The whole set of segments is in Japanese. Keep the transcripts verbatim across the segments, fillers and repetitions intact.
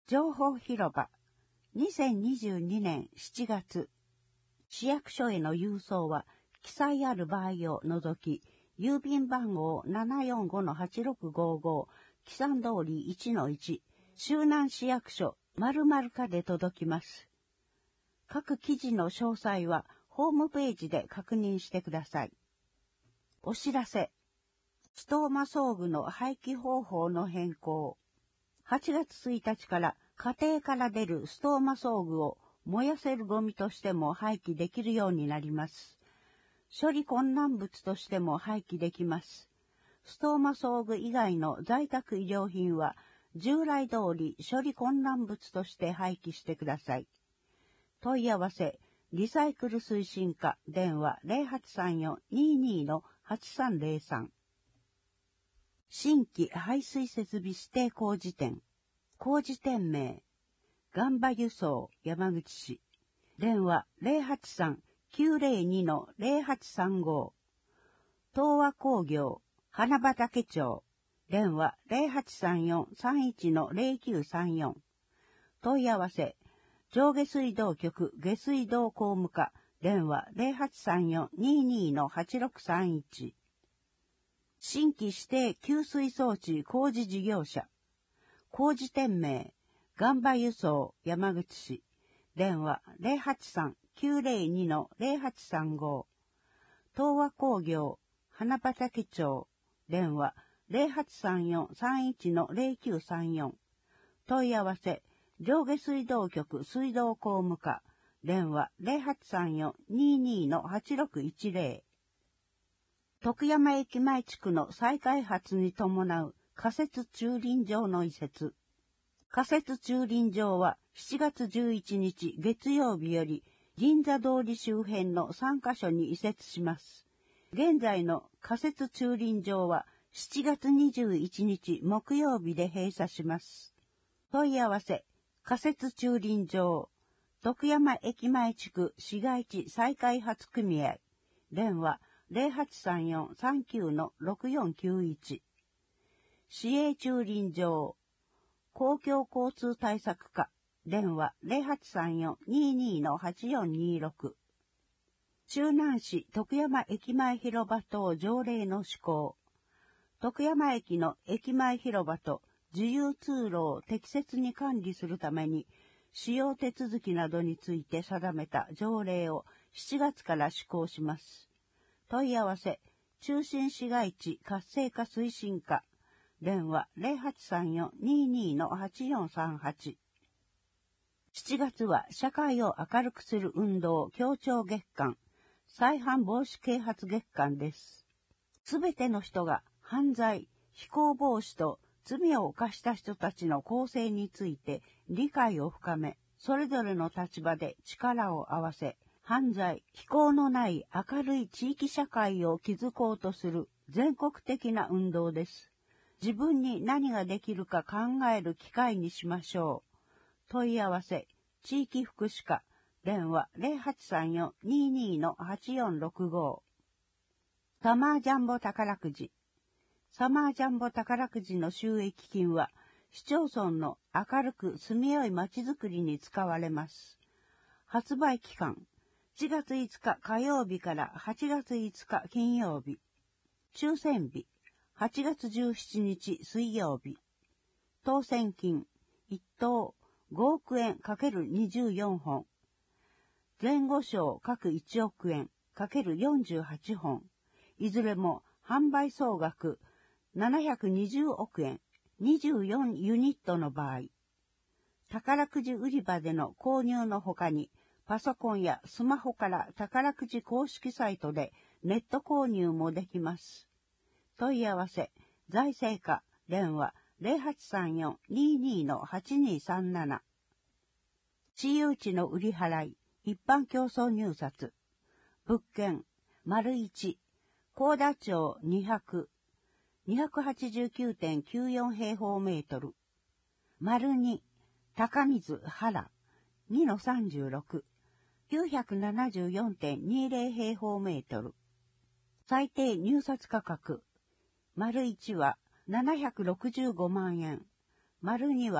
情報広場、にせんにじゅうにねんしちがつ。市役所への郵送は、記載ある場合を除き、郵便番号 ななよんごのはちろくごご、記算通り いちのいち、周南市役所〇〇課で届きます。各記事の詳細は、ホームページで確認してください。お知らせ。ストーマ装具の廃棄方法の変更。はちがつついたちから家庭から出るストーマ装具を燃やせるゴミとしても廃棄できるようになります。処理困難物としても廃棄できます。ストーマ装具以外の在宅医療品は従来通り処理困難物として廃棄してください。問い合わせ、リサイクル推進課電話 ゼロはちさんよんにーにーのはちさんゼロさん。新規排水設備指定工事店。工事店名。ガンバ輸送山口市。電話 ゼロはちさんきゅうゼロにのゼロはちさんご。東和工業花畑町。電話 ゼロはちさんよんさんいちのゼロきゅうさんよん。問い合わせ。上下水道局下水道工務課。電話 ゼロはちさんよんにーにーのはちろくさんいち。新規指定給水装置工事事業者。工事店名。ガンバ輸送山口市。電話 ゼロはちさんきゅうゼロにのゼロはちさんご。東和工業花畑町。電話 ゼロはちさんよんさんいちのゼロきゅうさんよん。問い合わせ。上下水道局水道工務課。電話 ゼロはちさんよんにーにーのはちろくいちゼロ。徳山駅前地区の再開発に伴う仮設駐輪場の移設。仮設駐輪場はしちがつじゅういちにち月曜日より銀座通り周辺のさんかしょに移設します。現在の仮設駐輪場はしちがつにじゅういちにち木曜日で閉鎖します。問い合わせ。仮設駐輪場。徳山駅前地区市街地再開発組合。電話ゼロはちさんよんさんきゅうのろくよんきゅういち。市営駐輪場。公共交通対策課。電話ゼロはちさんよんにーにーのはちよんにーろく。周南市徳山駅前広場等条例の施行。徳山駅の駅前広場と自由通路を適切に管理するために、使用手続きなどについて定めた条例をしちがつから施行します。問い合わせ、中心市街地活性化推進課。電話ゼロはちさんよんにーにーのはちよんさんはち。しちがつは社会を明るくする運動協調月間、再犯防止啓発月間です。すべての人が犯罪、非行防止と罪を犯した人たちの更生について理解を深め、それぞれの立場で力を合わせ、犯罪、非行のない明るい地域社会を築こうとする全国的な運動です。自分に何ができるか考える機会にしましょう。問い合わせ、地域福祉課、電話ゼロはちさんよんにーにーのはちよんろくご。サマージャンボ宝くじ。サマージャンボ宝くじの収益金は、市町村の明るく住みよい街づくりに使われます。発売期間、しちがついつか火曜日からはちがついつか金曜日。抽選日、はちがつじゅうしちにち水曜日。当選金、いっとうごおくえん ×にじゅうよん 本。前後賞各いちおくえん ×よんじゅうはち 本。いずれも販売総額ななひゃくにじゅうおくえん、にじゅうよんユニットの場合。宝くじ売り場での購入の他に、パソコンやスマホから宝くじ公式サイトでネット購入もできます。問い合わせ、財政課、電話ゼロはちさんよんにーにーのはちにーさんなな。私有地の売り払い、一般競争入札。物件、丸一、高田町にひゃく、にひゃくはちじゅうきゅうてんきゅうよん平方メートル。丸二、高水原、にのさんじゅうろく、きゅうひゃくななじゅうよんてんにゼロ平方メートル。最低入札価格。丸いちはななひゃくろくじゅうごまんえん。丸には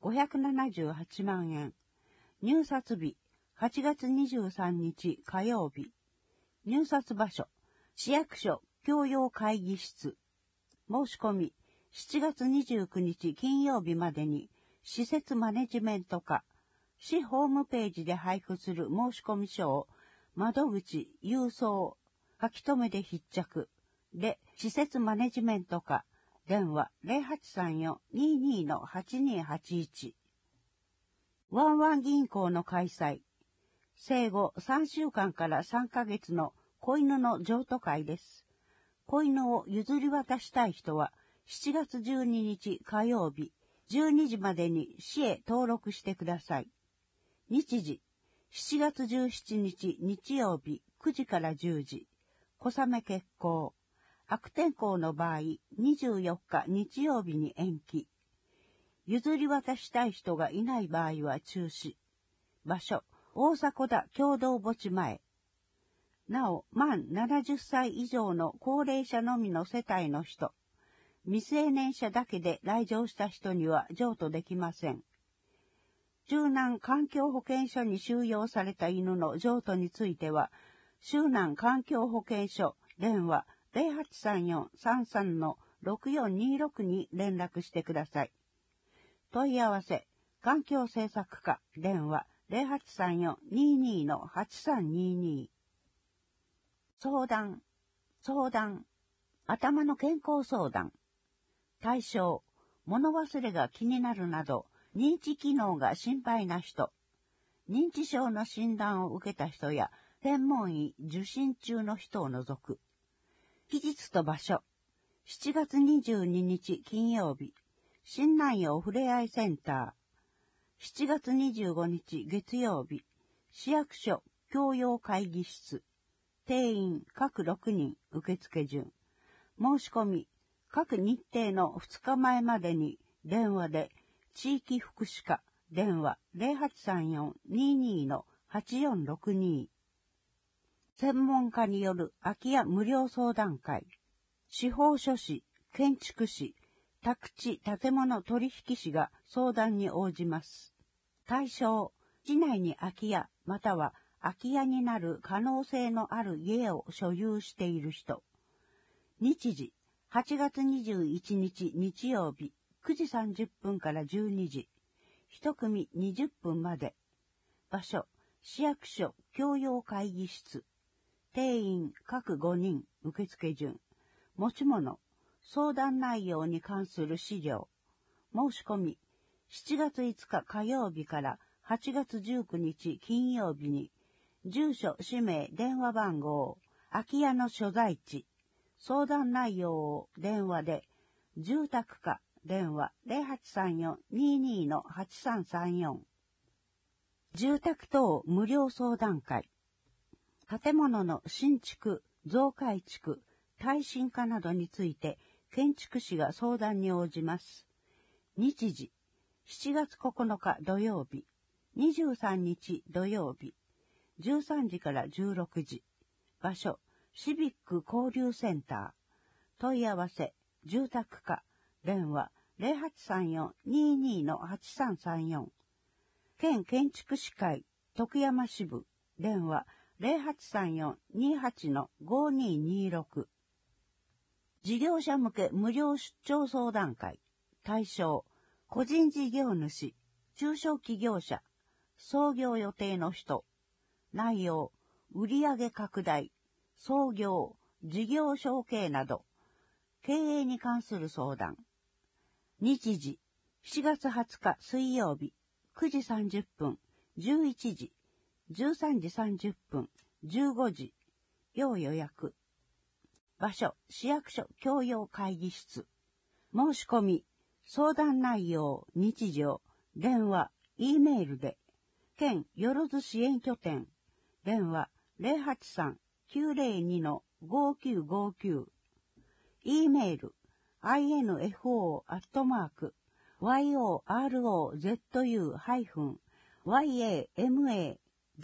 ごひゃくななじゅうはちまんえん。入札日、はちがつにじゅうさんにち火曜日。入札場所、市役所教養会議室。申し込み、しちがつにじゅうくにち金曜日までに、施設マネジメント課、市ホームページで配布する申込書を、窓口、郵送、書き留めで必着。で、施設マネジメント課、電話 ゼロはちさんよん にーにー はちにーはちいち。ワンワン銀行の開催。生後さんしゅうかんからさんかげつの子犬の譲渡会です。子犬を譲り渡したい人は、しちがつじゅうににち火曜日、じゅうにじまでに市へ登録してください。日時、しちがつじゅうしちにち日曜日くじからじゅうじ、小雨決行。悪天候の場合、にじゅうよっか日曜日に延期。譲り渡したい人がいない場合は中止。場所、大迫田共同墓地前。なお、満ななじゅっさい以上の高齢者のみの世帯の人、未成年者だけで来場した人には譲渡できません。周南環境保健所に収容された犬の譲渡については、周南環境保健所電話 ゼロはちさんよん さんさん ろくよんにーろく に連絡してください。問い合わせ、環境政策課電話 ゼロはちさんよん にーにー はちさんにーにー。相談、相談、頭の健康相談。対象、物忘れが気になるなど、認知機能が心配な人、認知症の診断を受けた人や、専門医受診中の人を除く。期日と場所、しちがつにじゅうににち金曜日、新南陽ふれあいセンター。しちがつにじゅうごにち月曜日、市役所教養会議室。定員各ろくにん受付順。申し込み、各日程のふつかまえまでに電話で地域福祉課電話 ゼロはちさんよん にーにー はちよんろくにー。専門家による空き家無料相談会。司法書士、建築士、宅地建物取引士が相談に応じます。対象、市内に空き家または空き家になる可能性のある家を所有している人。日時、はちがつにじゅういちにち日曜日、くじさんじゅっぷんからじゅうにじ。一組にじゅっぷんまで。場所、市役所教養会議室。定員各ごにん受付順。持ち物、相談内容に関する資料。申し込み、しちがついつか火曜日からはちがつじゅうくにち金曜日に、住所、氏名、電話番号、空き家の所在地、相談内容を電話で、住宅課、電話 ゼロはちさんよん にーにー はちさんさんよん。住宅等無料相談会。建物の新築、増改築、耐震化などについて、建築士が相談に応じます。日時、しちがつここのか土曜日、にじゅうさんにち土曜日、じゅうさんじからじゅうろくじ。場所、シビック交流センター。問い合わせ、住宅課、電話、ゼロはちさんよん にーにー はちさんさんよん。県建築士会、徳山支部、電話、ゼロはちさんよん にーはち ごにーにーろく。事業者向け無料出張相談会。対象、個人事業主、中小企業者、創業予定の人。内容、売上拡大、創業、事業承継など、経営に関する相談。日時、しちがつはつか水曜日、くじさんじゅっぷん、じゅういちじ、じゅうさんじさんじゅっぷん、じゅうごじ、要予約。場所、市役所教養会議室。申し込み、相談内容、日常、電話、Eメールで、県よろず支援拠点、電話 ゼロはちさん きゅうゼロに ごきゅうごきゅう。Eメール、アイエヌエフオー アットマーク、ヨロズワイエーマグ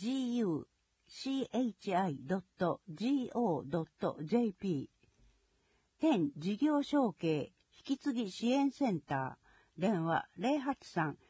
チドットゴードットジェーピー。県事業承継引き継ぎ支援センター、電話 ゼロはちさん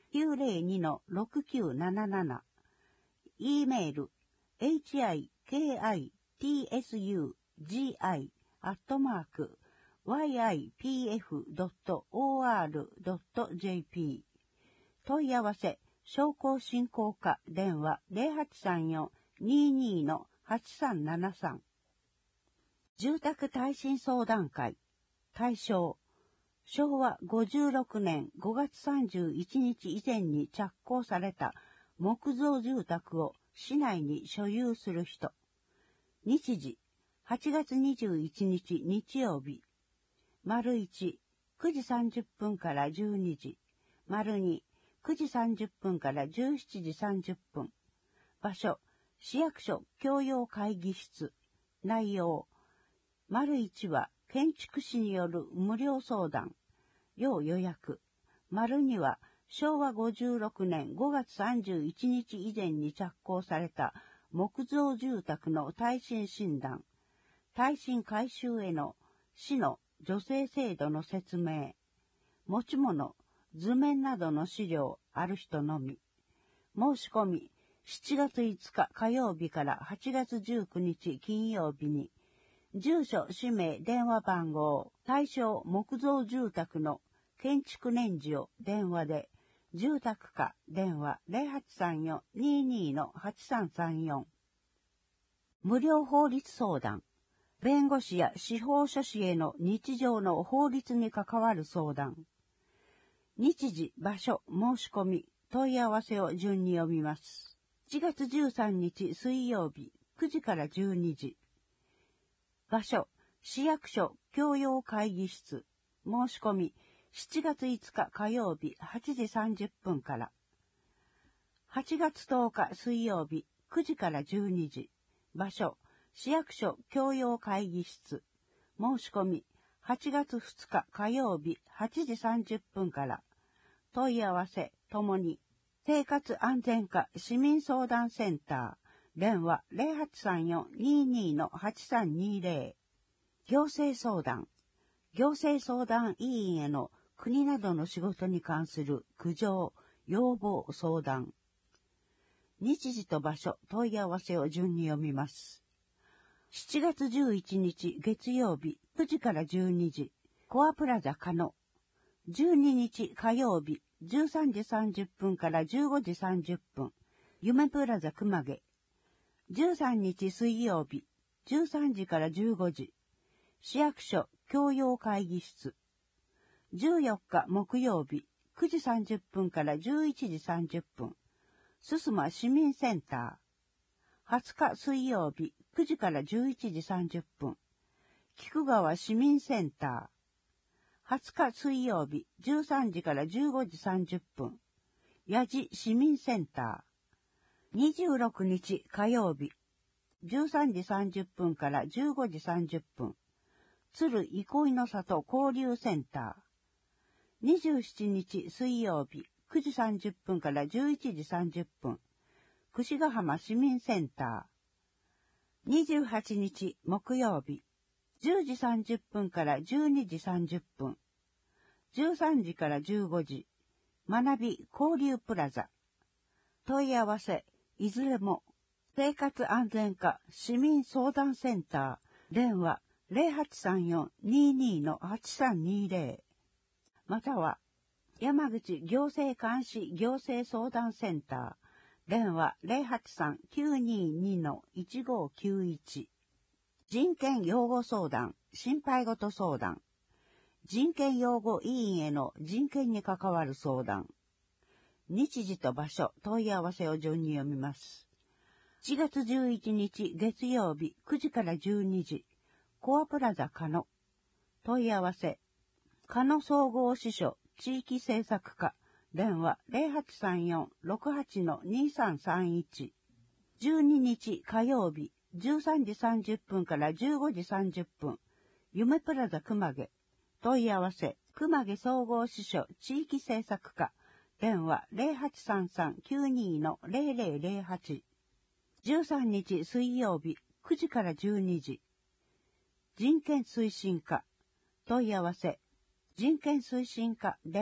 きゅうぜろにのろくきゅうなななな。e メール、hikitsugi アットマーク、ワイアイピーエフドットオーアールドットジェーピー。問い合わせ、商工振興課電話 ゼロはちさんよんにーにーのはちさんななさん。住宅耐震相談会。対象。しょうわごじゅうろくねんごがつさんじゅういちにち以前に着工された木造住宅を市内に所有する人。日時、はちがつにじゅういちにち日曜日。丸いち、くじさんじゅっぷんからじゅうにじ。丸に、くじさんじゅっぷんからじゅうしちじさんじゅっぷん。場所、市役所共用会議室。内容、丸いちは建築士による無料相談。要予約。丸にはしょうわごじゅうろくねんごがつさんじゅういちにち以前に着工された木造住宅の耐震診断。耐震改修への市の助成制度の説明。持ち物、図面などの資料ある人のみ。申し込み、しちがついつか火曜日からはちがつじゅうくにち金曜日に、住所、氏名、電話番号、対象木造住宅の建築年次を電話で、住宅課電話 ゼロはちさんよんにーにーのはちさんさんよん。無料法律相談。弁護士や司法書士への日常の法律に関わる相談。日時、場所、申し込み、問い合わせを順に読みます。しちがつじゅうさんにち水曜日、くじからじゅうにじ。場所、市役所共用会議室。申し込み、しちがついつか火曜日はちじさんじゅっぷんから。はちがつとおか水曜日くじからじゅうにじ。場所、市役所共用会議室。申し込み、はちがつふつか火曜日はちじさんじゅっぷんから。問い合わせともに、生活安全課市民相談センター、電話 ゼロはちさんよんにーにーのはちさんにーぜろ。行政相談。行政相談委員への国などの仕事に関する苦情、要望、相談。日時と場所、問い合わせを順に読みます。しちがつじゅういちにち月曜日くじからじゅうにじ、コアプラザ加野。じゅうににち火曜日じゅうさんじさんじゅっぷんからじゅうごじさんじゅっぷん、夢プラザ熊毛。じゅうさんにち水曜日じゅうさんじからじゅうごじ、市役所共用会議室。じゅうよっか木曜日くじさんじゅっぷんからじゅういちじさんじゅっぷん、すすま市民センター。はつか水曜日くじからじゅういちじさんじゅっぷん、菊川市民センター。はつか水曜日じゅうさんじからじゅうごじさんじゅっぷん、八地市民センター。にじゅうろくにち火曜日じゅうさんじさんじゅっぷんからじゅうごじさんじゅっぷん、鶴憩いの里交流センター。にじゅうしちにち水曜日くじさんじゅっぷんからじゅういちじさんじゅっぷん、櫛ヶ浜市民センター。にじゅうはちにち木曜日じゅうじさんじゅっぷんからじゅうにじさんじゅっぷん、じゅうさんじからじゅうごじ、学び交流プラザ。問い合わせ、いずれも、生活安全課市民相談センター、電話ゼロはちさんよんにーにーのはちさんにーぜろ。または、山口行政監視行政相談センター、電話ゼロはちさんきゅうにーにーのいちごきゅういち。人権擁護相談、心配事相談。人権擁護委員への人権に関わる相談。日時と場所、問い合わせを順に読みます。しちがつじゅういちにち月曜日くじからじゅうにじ、コアプラザ加野。問い合わせ、加野総合支所地域政策課、電話ゼロはちさんよんろくはちのにさんさんいち。じゅうににち火曜日じゅうさんじさんじゅっぷんからじゅうごじさんじゅっぷん、夢プラザ熊毛。問い合わせ、熊毛総合支所地域政策課、電話ゼロはちさんさんきゅうにーのゼロゼロゼロはち。じゅうさんにち水曜日くじからじゅうにじ。人権推進課。問い合わせ、人権推進課電話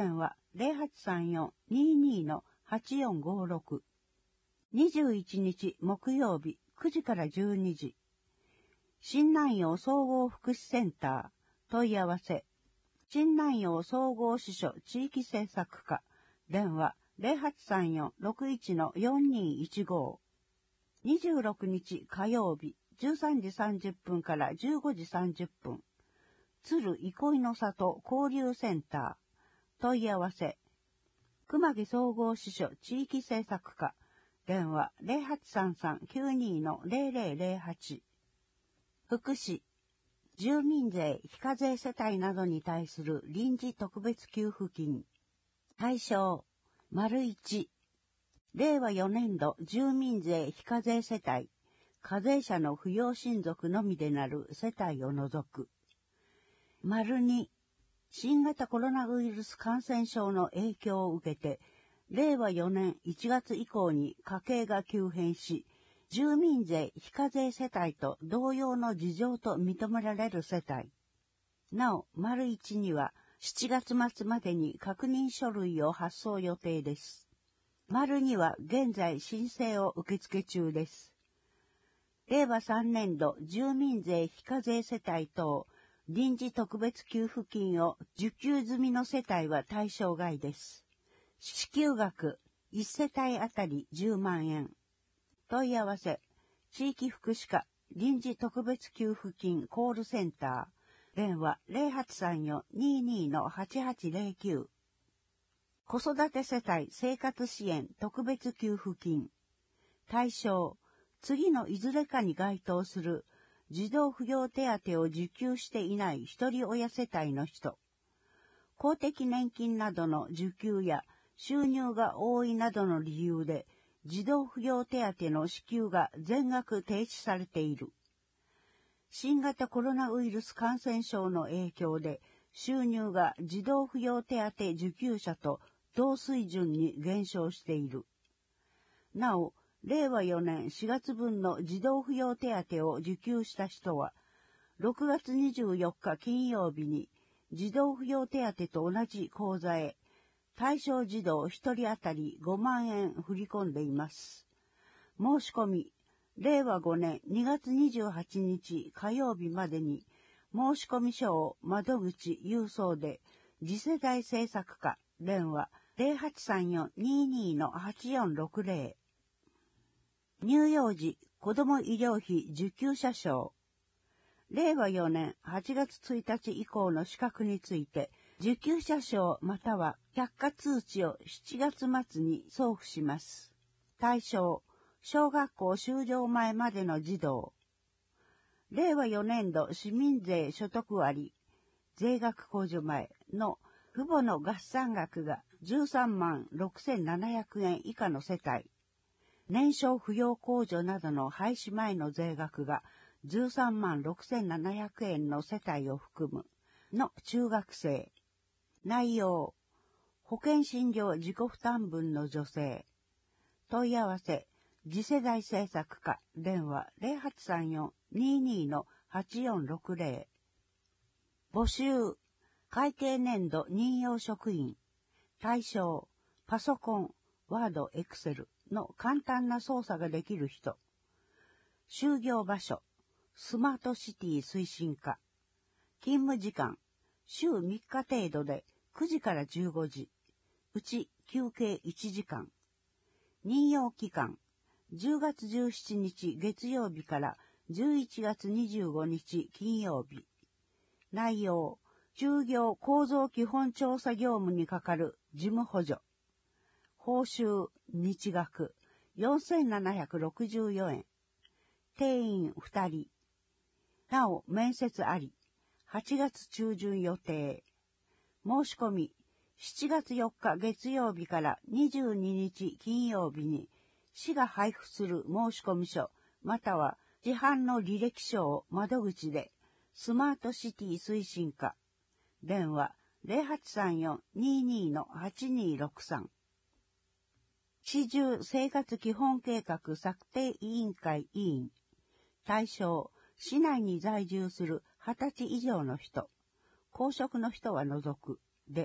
ゼロはちさんよん にーにー はちよんごろく。にじゅういちにち木曜日くじからじゅうにじ。新南陽総合福祉センター問い合わせ。新南陽総合支所地域政策課電話 ゼロはちさんよん ろくいち よんにーいちご。にじゅうろくにち火曜日じゅうさんじさんじゅっぷんからじゅうごじさんじゅっぷん。鶴憩いの里交流センター問い合わせ。熊木総合支所地域政策課電話 ゼロはちさんさん きゅうにー ゼロゼロゼロはち。福祉。住民税非課税世帯などに対する臨時特別給付金。対象。丸いち。れいわよねんど住民税非課税世帯。課税者の扶養親族のみでなる世帯を除く。丸に。新型コロナウイルス感染症の影響を受けて、れいわよねんいちがつ以降に家計が急変し、住民税非課税世帯と同様の事情と認められる世帯。なお、丸いちにはしちがつまつまでに確認書類を発送予定です。丸には現在申請を受付中です。れいわさんねんど住民税非課税世帯等臨時特別給付金を受給済みの世帯は対象外です。支給額いち世帯あたりじゅうまんえん。問い合わせ、地域福祉課臨時特別給付金コールセンター、電話 ゼロはちさんよん にーにー はちはちゼロきゅう。子育て世帯生活支援特別給付金。対象、次のいずれかに該当する児童扶養手当を受給していない一人親世帯の人。公的年金などの受給や収入が多いなどの理由で、児童扶養手当の支給が全額停止されている。新型コロナウイルス感染症の影響で収入が児童扶養手当受給者と同水準に減少している。なお、れいわよねんしがつぶんの児童扶養手当を受給した人は、ろくがつにじゅうよっか金曜日に児童扶養手当と同じ口座へ、対象児童ひとり当たりごまんえん振り込んでいます。申し込み、れいわごねんにがつにじゅうはちにち火曜日までに、申込書を窓口郵送で、次世代政策課電話 ゼロはちさんよん にーにー はちよんろくゼロ。乳幼児子ども医療費受給者証。れいわよねんはちがつついたち以降の資格について、受給者証または却下通知をしちがつまつに送付します。対象、小学校終了前までの児童。れいわよねんど市民税所得割、税額控除前の父母の合算額がじゅうさんまんろくせんななひゃくえん以下の世帯。年少扶養控除などの廃止前の税額がじゅうさんまんろくせんななひゃくえんの世帯を含むの中学生。内容、保険診療自己負担分の助成。問い合わせ、次世代政策課電話 ゼロはちさんよん にーにー はちよんろくゼロ。募集、会計年度任用職員。対象、パソコン、ワード、エクセルの簡単な操作ができる人。就業場所、スマートシティ推進課。勤務時間、週みっか程度でくじからじゅうごじ。うち休憩いちじかん。任用期間、じゅうがつじゅうしちにち月曜日からじゅういちがつにじゅうごにち金曜日。内容、就業構造基本調査業務にかかる事務補助。報酬、日額、よんせんななひゃくろくじゅうよえん。定員ふたり。なお、面接あり。はちがつちゅうじゅん予定。申し込み、しちがつよっか月曜日からにじゅうににち金曜日に、市が配布する申込書、または市販の履歴書を窓口で、スマートシティ推進課。電話 ゼロはちさんよん にーにー はちにーろくさん。市住生活基本計画策定委員会委員。対象、市内に在住するはたち以上の人。公職の人は除く。で、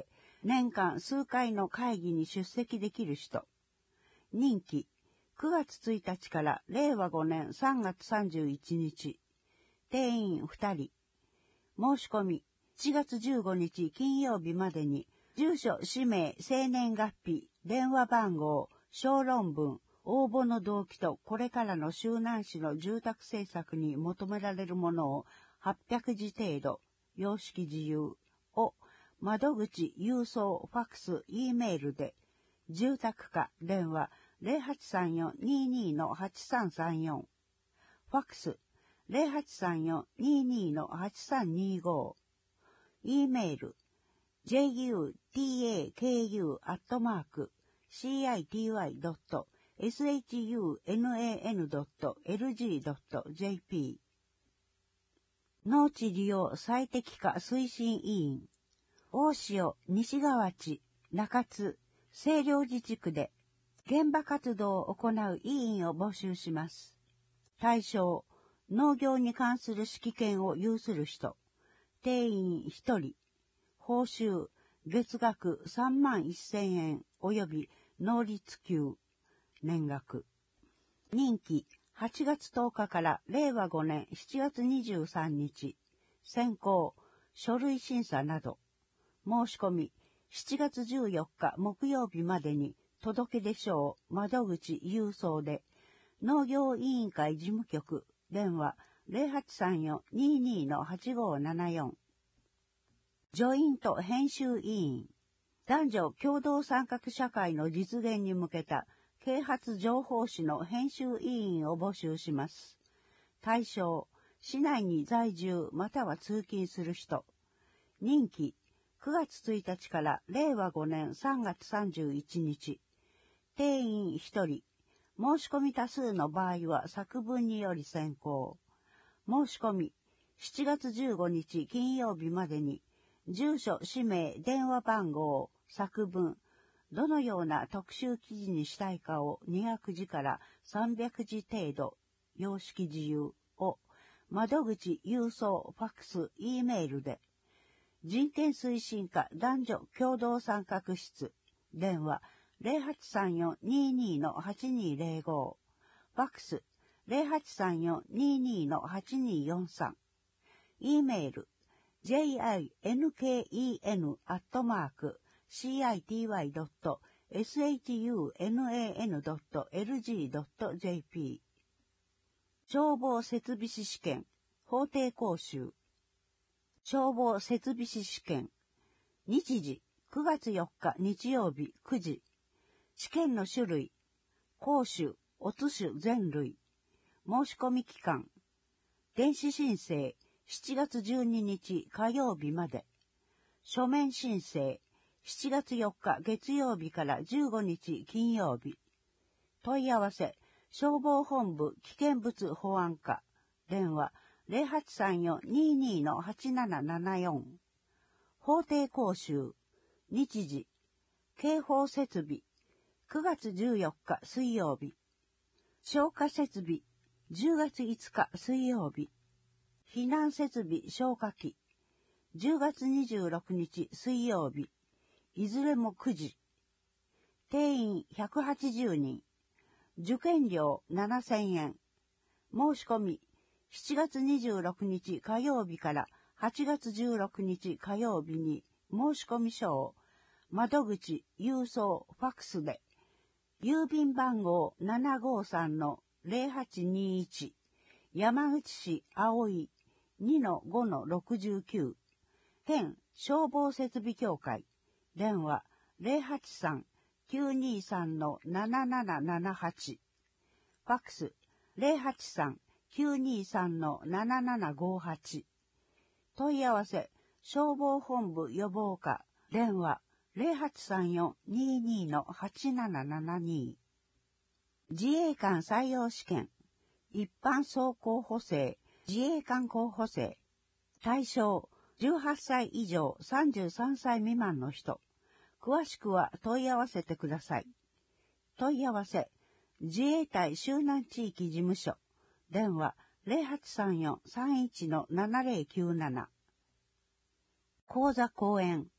年間数回の会議に出席できる人。任期、くがつついたちかられいわごねんさんがつさんじゅういちにち。定員ふたり。申し込み、しちがつじゅうごにち金曜日までに、住所、氏名、生年月日、電話番号、小論文、応募の動機とこれからの周南市の住宅政策に求められるものをはっぴゃくじ程度、様式自由を窓口、郵送、ファックス、Eメールで、住宅課、電話 ゼロはちさんよんにーにーのはちさんさんよん、ファックス ゼロはちさんよんにーにーのはちさんにーご、Eメール ジェイユーティーエーケーユー アットマーク シーアイティーワイドットエスエイチユーエヌエーエヌドットエルジードットジェーピー 農地利用最適化推進委員大塩西川地中津清涼寺地区で現場活動を行う委員を募集します。対象、農業に関する指揮権を有する人、定員ひとり、報酬、月額さんまんせんえん及び農立給、年額。任期、はちがつとおかかられいわごねんしちがつにじゅうさんにち、選考、書類審査など。申し込み、しちがつじゅうよっか木曜日までに届け出書を窓口郵送で、農業委員会事務局、電話ゼロはちさんよんにーにーのはちごーななよん。ジョイント編集委員、男女共同参画社会の実現に向けた啓発情報誌の編集委員を募集します。対象、市内に在住または通勤する人。任期、くがつついたちかられいわごねんさんがつさんじゅういちにち。定員ひとり。申し込み多数の場合は作文により選考。申し込み、しちがつじゅうごにち金曜日までに、住所、氏名、電話番号、作文、どのような特集記事にしたいかをにひゃくじからさんびゃくじ程度、様式自由を、窓口、郵送、ファックス、Eメールで、人権推進課男女共同参画室、電話ゼロはちさんよんにーにーのはちにーゼロご、ファックスゼロはちさんよんにーにーのはちにーよんさん、Eメール ジェイアイエヌケーイーエヌ アットマーク シーアイティーワイドットエスエイチユーエヌエーエヌドットエルジードットジェーピー 消防設備士試験法定講習消防設備士試験日時くがつよっか日曜日くじ試験の種類講習乙種全類申し込み期間電子申請しちがつじゅうににち火曜日まで書面申請しちがつよっか月曜日からじゅうごにち金曜日問い合わせ消防本部危険物保安課電話ゼロはちさんよんにーにーのはちななななよん法定講習日時警報設備くがつじゅうよっか水曜日消火設備じゅうがついつか水曜日避難設備消火器じゅうがつにじゅうろくにち水曜日いずれもくじ定員ひゃくはちじゅうにん受験料ななせんえん申し込みしちがつにじゅうろくにち火曜日からはちがつじゅうろくにち火曜日に申し込み書を窓口、郵送、ファックスで郵便番号 ななごーさんのゼロはちにーいち 山口市葵 にのごのろくじゅうきゅう 県消防設備協会電話ゼロはちさんきゅうにーさんのななななななはちファックスゼロはちさんきゅうにーさんのななななごはち問い合わせ消防本部予防課電話ゼロはちさんよんにーにーのはちななななに自衛官採用試験一般総候補生自衛官候補生対象じゅうはっさい以上さんじゅうさんさい未満の人詳しくは問い合わせてください問い合わせ自衛隊周南地域事務所電話ゼロはちさんよんさんいちのななゼロきゅうなな講座講演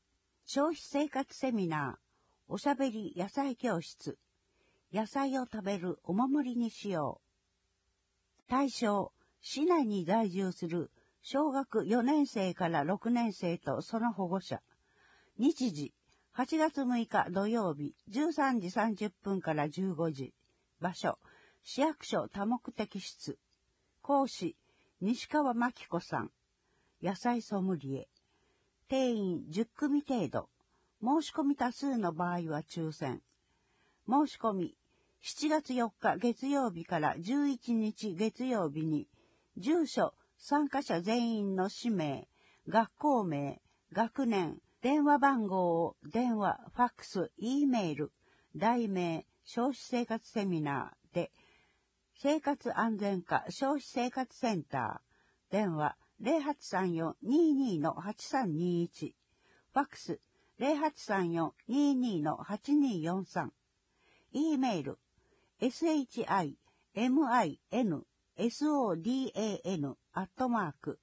消費生活セミナー、おしゃべり野菜教室、野菜を食べるお守りにしよう。対象、市内に在住する小学よねん生からろくねん生とその保護者。日時、はちがつむいか土曜日、じゅうさんじさんじゅっぷんからじゅうごじ。場所、市役所多目的室。講師、西川真紀子さん。野菜ソムリエ。定員じゅっくみ程度。申し込み多数の場合は抽選。申し込み、しちがつよっか月曜日からじゅういちにち月曜日に、住所、参加者全員の氏名、学校名、学年、電話番号を電話、ファックス、Eメール、題名、消費生活セミナーで、生活安全課消費生活センター、電話 ゼロはちさんよん にーにー のはちさんにーいち、ファックス ゼロはちさんよん にーにー のはちにーよんさん、Eメール、shimin sodan アットマーク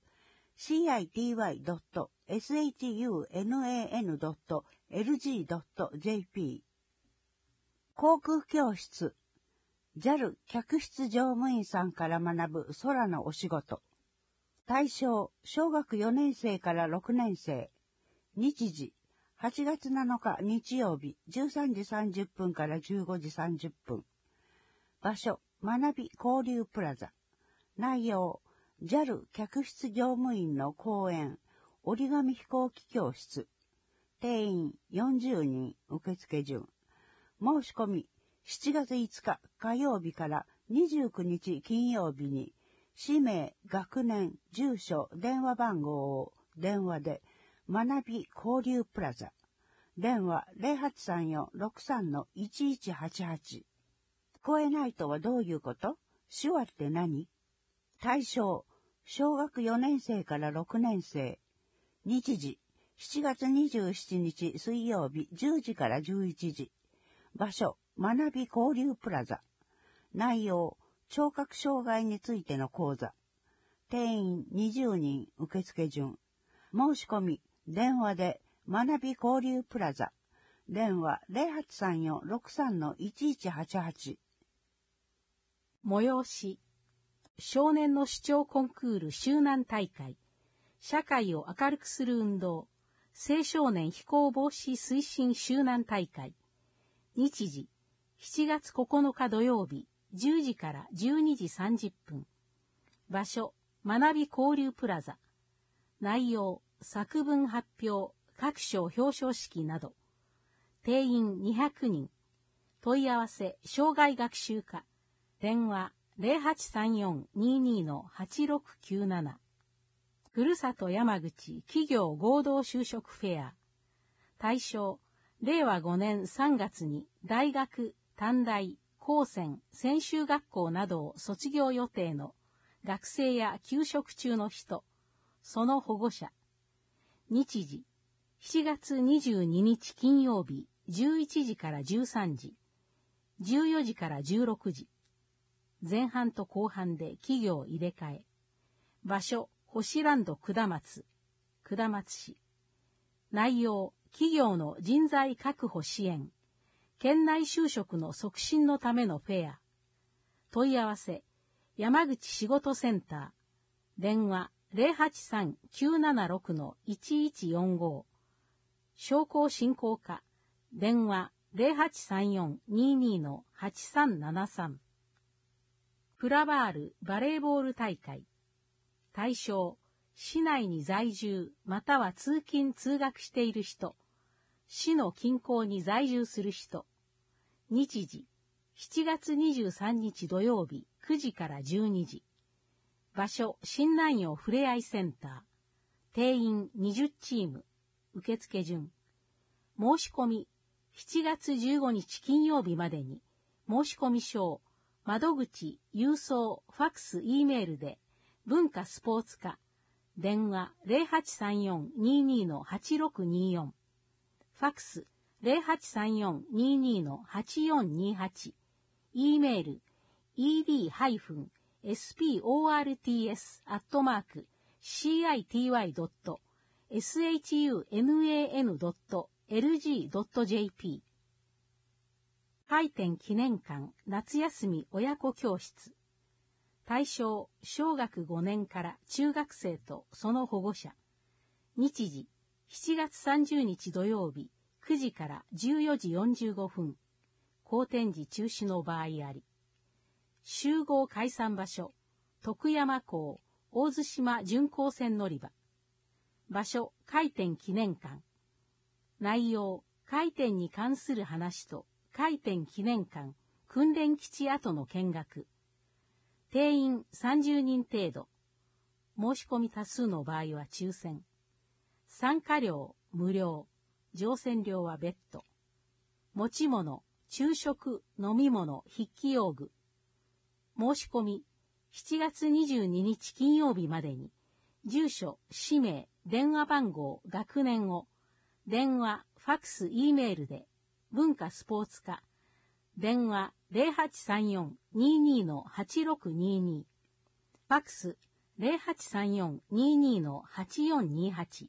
city.shun.lg.jp 航空教室 ジャル 客室乗務員さんから学ぶ空のお仕事。対象、小学よねん生からろくねん生。日時、はちがつなのか日曜日、じゅうさんじさんじゅっぷんからじゅうごじさんじゅっぷん。場所、学び交流プラザ。内容、ジャル 客室乗務員の講演、折り紙飛行機教室。定員よんじゅうにん、受付順。申し込み、しちがついつか火曜日からにじゅうくにち金曜日に、氏名、学年、住所、電話番号を電話で、学び交流プラザ。電話 ゼロはちさんよん ろくさん のいちいちはちはち。聞こえないとはどういうこと？手話って何？対象、小学よねん生からろくねん生。日時、しちがつにじゅうしちにち水曜日じゅうじからじゅういちじ。場所、学び交流プラザ。内容、聴覚障害についての講座。定員にじゅうにん、受付順。申し込み、電話で、学び交流プラザ。電話 ゼロはちさんよん ろくさん のいちいちはちはち。 催し。少年の主張コンクール周南大会。社会を明るくする運動。青少年非行防止推進周南大会。日時、しちがつここのか土曜日、じゅうじからじゅうにじさんじゅっぷん。場所、学び交流プラザ。内容、作文発表、各賞表彰式など。定員にひゃくにん。問い合わせ、障害学習課。電話、ゼロはちさんよん にーにー のはちろくきゅうなな。ふるさと山口企業合同就職フェア。対象、れいわごねんさんがつに大学、短大、高専、専修学校などを卒業予定の学生や休職中の人、その保護者。日時、しちがつにじゅうににち金曜日じゅういちじからじゅうさんじ、じゅうよじからじゅうろくじ。前半と後半で企業入れ替え。場所、星ランド下松、下松市。内容、企業の人材確保支援。県内就職の促進のためのフェア。問い合わせ、山口仕事センター。電話 ゼロはちさん きゅうななろく のいちいちよんご。商工振興課。電話 ゼロはちさんよん にーにー のはちさんななさん。フラバールバレーボール大会。対象、市内に在住または通勤通学している人。市の近郊に在住する人。日時、しちがつにじゅうさんにち土曜日くじからじゅうにじ。場所、新南陽ふれあいセンター。定員にじゅうチーム。受付順。申し込み、しちがつじゅうごにち金曜日までに、申し込み書、窓口、郵送、ファックス、Eメールで、文化スポーツ課、電話 ゼロはちさんよん にーにー のはちろくにーよん、ファックス ゼロはちさんよん にーにー のはちよんにーはち、Eメール イーディー エスピーオーアールティーエス アットマーク シーアイティーワイ ドット シャン ドットエルジードットジェーピー 開店記念館夏休み親子教室対象小学ごねんから中学生とその保護者日時しちがつさんじゅうにち土曜日くじからじゅうよじよんじゅうごふん公展時中止の場合あり集合解散場所徳山港大津島巡航船乗り場場所開店記念館内容開店に関する話と開店記念館訓練基地跡の見学定員さんじゅうにん程度申し込み多数の場合は抽選参加料無料乗船料は別途持ち物昼食飲み物筆記用具申し込みしちがつにじゅうににち金曜日までに住所氏名電話番号学年を電話ファックス E メールで文化スポーツ課電話 ゼロはちさんよん にーにー の はちろくにーにー ファックス ゼロはちさんよん にーにー の はちよんにーはち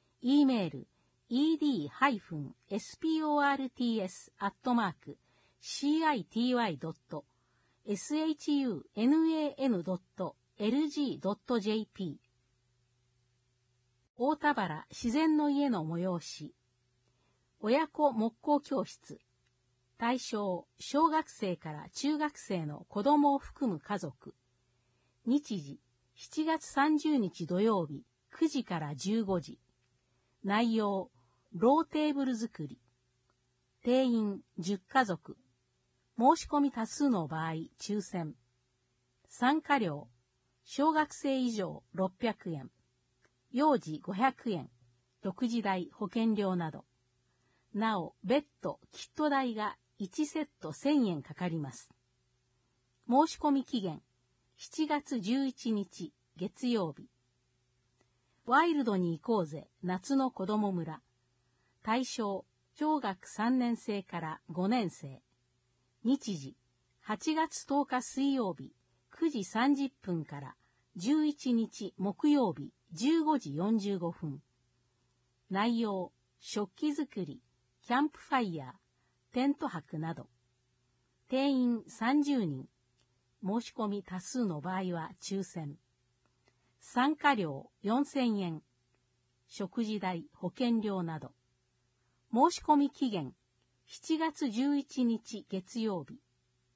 E メール イーディー ハイフン エスピーオーアールティーエス アットマーク シーアイティーワイ ドット エスエイチユーエヌエーエヌ ドット エルジー ドット ジェーピー 大田原自然の家の催し親子木工教室対象小学生から中学生の子供を含む家族日時しちがつさんじゅうにち土曜日くじからじゅうごじ内容ローテーブル作り定員じゅっかぞく申し込み多数の場合抽選参加料小学生以上ろっぴゃくえん幼児ごひゃくえん食事代保険料などなお別途キット代がいちセットせんえんかかります申し込み期限しちがつじゅういちにち月曜日ワイルドに行こうぜ夏の子ども村対象小学さんねんせいからごねんせい日時はちがつとおか水曜日くじさんじゅっぷんからじゅういちにち木曜日じゅうごじよんじゅうごふん内容食器作りキャンプファイヤーテント泊など定員さんじゅうにん申し込み多数の場合は抽選参加料よんせんえん食事代保険料など申し込み期限しちがつじゅういちにち月曜日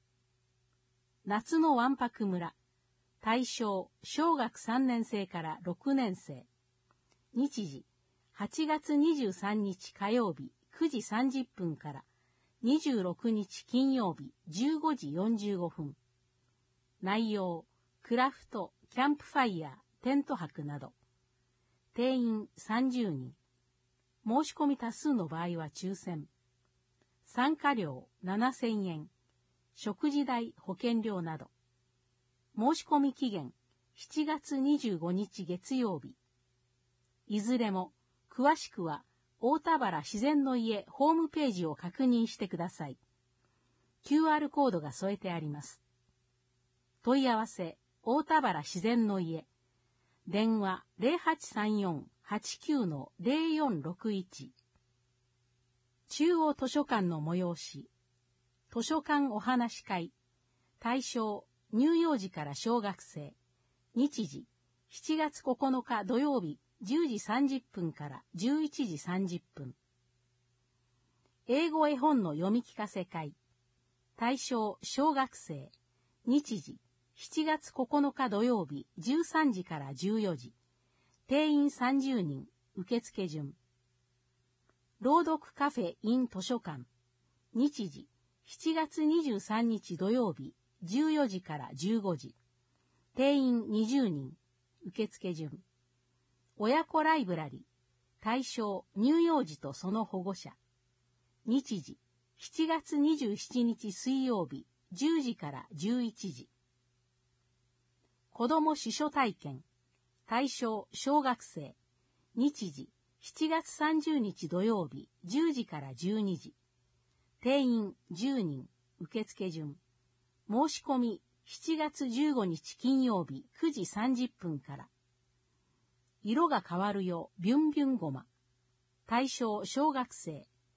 夏のわんぱく村対象小学さんねんせいからろくねんせい日時はちがつにじゅうさんにち火曜日くじさんじゅっぷんからにじゅうろくにち金曜日じゅうごじよんじゅうごふん内容クラフトキャンプファイヤーテント泊など定員さんじゅうにん申し込み多数の場合は抽選参加料ななせんえん食事代保険料など申し込み期限しちがつにじゅうごにち月曜日いずれも詳しくは大田原自然の家ホームページを確認してください。キューアール コードが添えてあります。問い合わせ大田原自然の家電話 ゼロはちさんよん はちきゅう の ゼロよんろくいち中央図書館の催し図書館お話し会対象乳幼児から小学生日時しちがつここのか土曜日じゅうじさんじゅっぷんからじゅういちじさんじゅっぷん英語絵本の読み聞かせ会対象小学生日時しちがつここのか土曜日じゅうさんじからじゅうよじ定員さんじゅうにん受付順朗読カフェ in 図書館日時しちがつにじゅうさんにち土曜日じゅうよじからじゅうごじ定員にじゅうにん受付順親子ライブラリ対象乳幼児とその保護者日時しちがつにじゅうしちにち水曜日じゅうじからじゅういちじ子ども司書体験対象小学生日時しちがつさんじゅうにち土曜日じゅうじからじゅうにじ定員じゅうにん受付順申し込みしちがつじゅうごにち金曜日くじさんじゅっぷんから色が変わるよビュンビュンごま対象小学生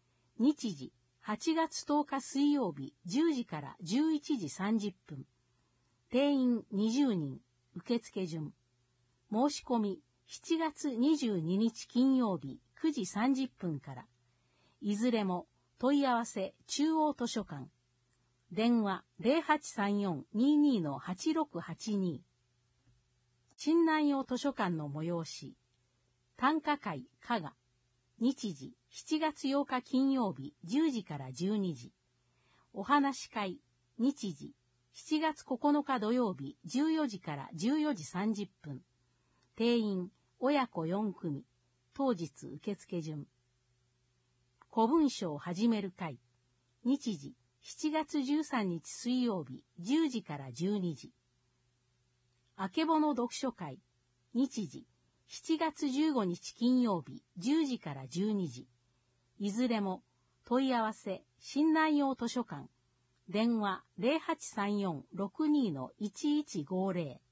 日時はちがつとおか水曜日じゅうじからじゅういちじさんじゅっぷん。定員にじゅうにん、受付順。申し込みしちがつにじゅうににち金曜日くじさんじゅっぷんから。いずれも問い合わせ中央図書館。電話 ゼロはちさんよん にーにー はちろくはちに。新南陽図書館の催し。短歌会加賀。日時しちがつようか金曜日じゅうじからじゅうにじ。お話し会。日時しちがつここのか土曜日じゅうよじからじゅうよじさんじゅっぷん。定員親子よん組。当日受付順。古文書を始める会。日時しちがつじゅうさんにち水曜日じゅうじからじゅうにじ。あけぼの読書会。日時しちがつじゅうごにち金曜日じゅうじからじゅうにじ。いずれも問い合わせ新南陽図書館。電話 ゼロはちさんよん ろくにー いちいちごゼロ。